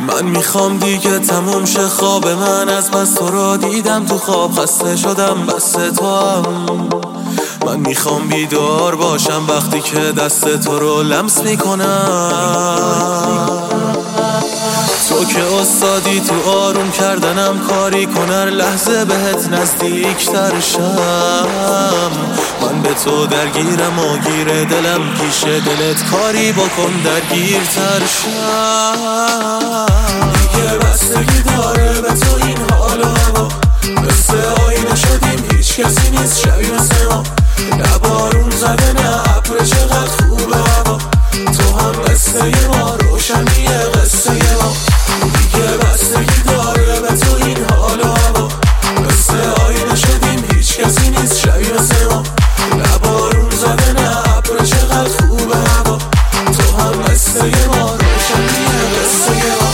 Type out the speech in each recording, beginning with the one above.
من میخوام دیگه تموم شه خواب من، از بس تو رو دیدم تو خواب خسته شدم بس تو هم. من میخوام بیدار باشم وقتی که دست تو رو لمس میکنم. تو که استادی تو آروم کردنم، کاری کن هر لحظه بهت نزدیکتر شم. من به تو درگیرم و گیر دلم پیش دلت، کاری بکن درگیرتر شم. دیگه بستگی داره به تو این حال و هوا، مثل آینه شدیم هیچ کسی نیست شبیه مثل ما. نه بارون زده نه ابر، چقدر خوبه هوا، تو هم مثل یه ما، روشنی قصه ما. دیگه بستگی داره به تو این حال و هوا، مثل آینه شدیم هیچ کسی نیست شبیه مثل ما. نه بارون زده نه ابر، چقدر خوبه هوا، تو هم مثل یه ما، روشنی قصه ما.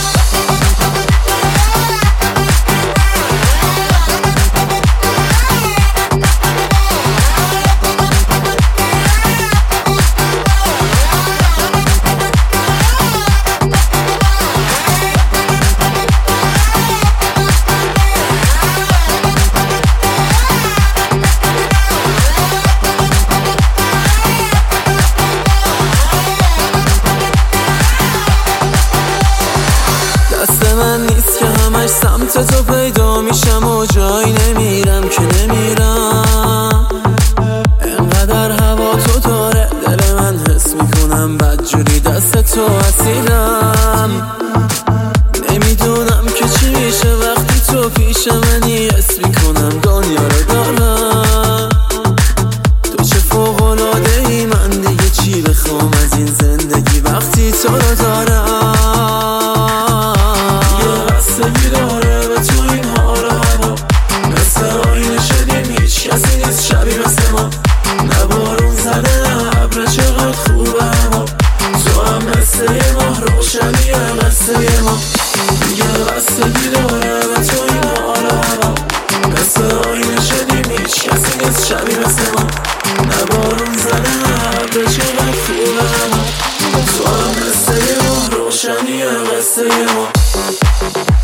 من نیست که همش سمت تو پیدا میشم و جایی نمیرم که نمیرم. انقدر هوا تو داره دل من حس میکنم بدجوری دست تو اسیرم. نمیدونم که چی میشه وقتی تو پیش منی، حس میکنم دنیا رو دارم. تو چه فوق‌العاده ای، من دیگه چی بخوام از این زندگی وقتی تو رو دارم. بستگی داره به تو این حال و هوا، مثل آینه شدیم هیچ کسی نیست شبیه مثل ما. نه بارون زده نه ابر، چقدر خوبه هوا، تو هم مثل یه ماه، روشنی قصه ما. دیگه بستگی داره به تو این حال و هوا، مثل آینه شدیم هیچ کسی نیست شبیه مثل ما. نه بارون زده نه ابر، چقدر خوبه هوا، تو هم مثل یه ماه، روشنی قصه ما.